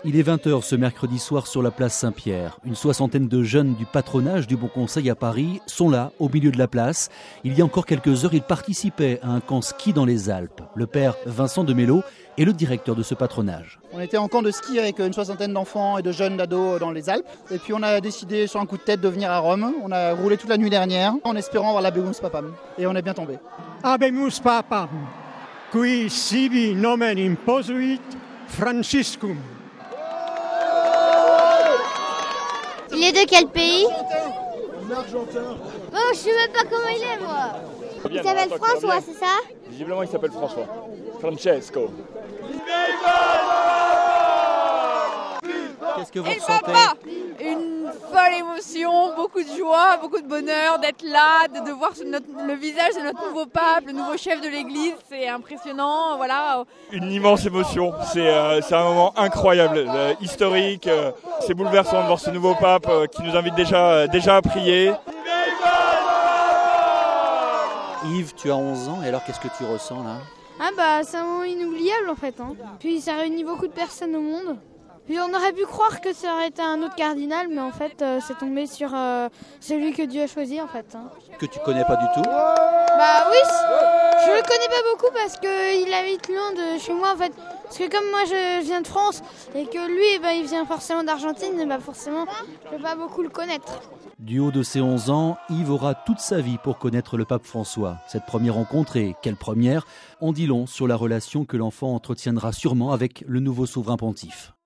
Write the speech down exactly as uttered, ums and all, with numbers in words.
Il est vingt heures ce mercredi soir sur la place Saint-Pierre. Une soixantaine de jeunes du patronage du Bon Conseil à Paris sont là, au milieu de la place. Il y a encore quelques heures, ils participaient à un camp ski dans les Alpes. Le père Vincent de Mello est le directeur de ce patronage. On était en camp de ski avec une soixantaine d'enfants et de jeunes d'ados dans les Alpes. Et puis on a décidé sur un coup de tête de venir à Rome. On a roulé toute la nuit dernière en espérant voir l'Habemus Papam. Et on est bien tombé. Habemus Papam, qui sibi nomen imposuit Franciscum. Il est de quel pays? Argentin. Oh, je sais même pas comment il est, moi. Il s'appelle François, c'est ça? Visiblement, il s'appelle François. Francesco. Qu'est-ce que vous Et ressentez? papa, une folle émotion, beaucoup de joie, beaucoup de bonheur d'être là, de, de voir notre, le visage de notre nouveau pape, le nouveau chef de l'église, c'est impressionnant, voilà. Une immense émotion, c'est euh, c'est un moment incroyable, euh, historique, euh, c'est bouleversant de voir ce nouveau pape euh, qui nous invite déjà, euh, déjà à prier. Yves, tu as onze ans, et alors qu'est-ce que tu ressens là? Ah bah c'est un moment inoubliable en fait. Hein. Puis ça réunit beaucoup de personnes au monde. Puis on aurait pu croire que ça aurait été un autre cardinal, mais en fait euh, c'est tombé sur euh, celui que Dieu a choisi en fait. Hein. Que tu connais pas du tout? Bah oui, je le connais pas beaucoup parce qu'il habite loin de chez moi en fait. Parce que comme moi je viens de France et que lui eh ben, il vient forcément d'Argentine, bah forcément je peux pas beaucoup le connaître. Du haut de ses onze ans, Yves aura toute sa vie pour connaître le pape François. Cette première rencontre, et quelle première, en dit long sur la relation que l'enfant entretiendra sûrement avec le nouveau souverain pontife.